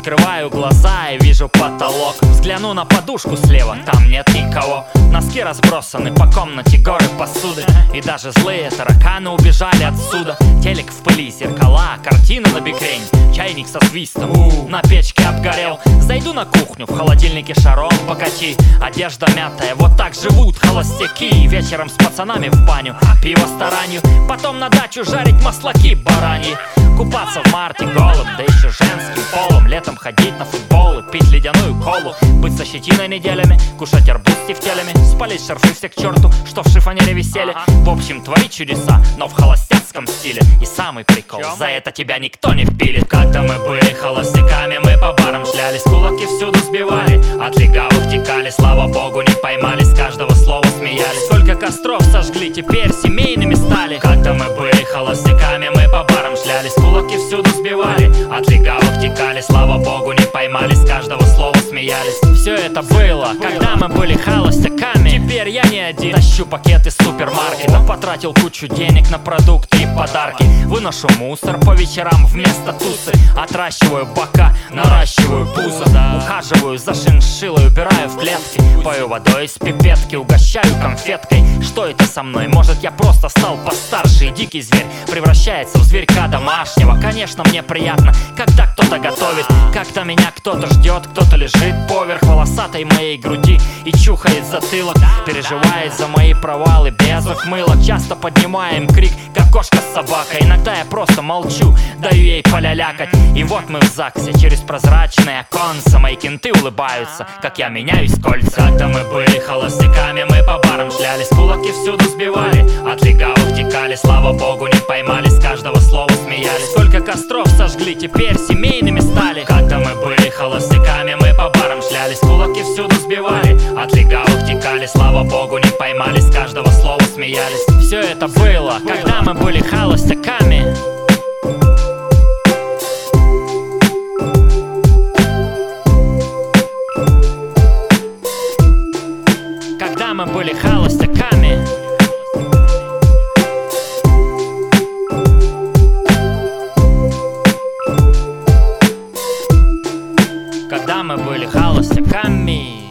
Открываю глаза и вижу потолок. Взгляну на подушку слева, там нет никого. Носки разбросаны по комнате, горы посуды. И даже злые тараканы убежали отсюда. Телек в пыли, зеркала, картина на бикрень. Чайник со свистом на печке обгорел. Зайду на кухню, в холодильнике шаром покати. Одежда мятая, вот так живут холостяки. Вечером с пацанами в баню, пиво старанью. Потом на дачу жарить маслаки бараньи. Купаться в марте голым, да еще женским полом. Летом ходить на футбол и пить ледяную колу. Быть со щетиной неделями, кушать арбуз с тефтелями. Спалить шарфы все к черту, что в шифонере висели. В общем, творить чудеса, но в холостяцком стиле. И самый прикол, за это тебя никто не впилит. Когда мы были холостяками, мы по барам шлялись. Кулаки всюду сбивали, от легавых текали. Слава богу, не поймали, с каждого слова смеялись. Сколько костров сожгли, теперь семейными стали. Когда мы были холостяками, мы по барам шлялись. Кулаки всюду сбивали, от легавых текали. Слава богу, не поймали, с каждого слова смеялись. Все это было, когда мы были холостяками. Теперь я не один, тащу пакеты с супермаркета. Потратил кучу денег на продукты и подарки. Выношу мусор по вечерам вместо тусы. Отращиваю бока, наращиваю пузо. Ухаживаю за шиншиллой, убираю в клетки. Пою водой из пипетки, угощаю конфеткой. Что это со мной? Может, я просто стал постарше, и дикий зверь превращается в зверька домашнего. Конечно, мне приятно, когда кто-то готовит, когда меня кто-то ждет, кто-то лежит поверх волосатой моей груди и чухает затылок, переживает за мои провалы без ухмылок. Часто поднимаем крик, как кошка с собакой. Иногда я просто молчу, даю ей полялякать. И вот мы в ЗАГСе, через прозрачные оконца. Мои кенты улыбаются, как я меняюсь кольца. Когда мы были холостяками, мы по барам шлялись. Кулаки всюду сбивали, от легавых текали. Слава богу, не поймали, с каждого слова смеялись. Сколько костров сожгли, теперь семейными стали. Когда мы были холостяками, мы по барам шлялись. Кулаки всюду сбивали, от легавых текали. Слава богу, не поймали, с каждого слова смеялись. Все это было, когда мы были холостяками. Когда мы были холостяками. Когда мы были холостяками.